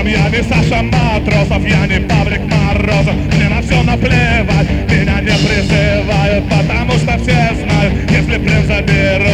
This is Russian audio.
Я не Саша Матросов, я не Павлик Морозов. Мне на все наплевать, меня не призывают, потому что все знают, если плен заберут,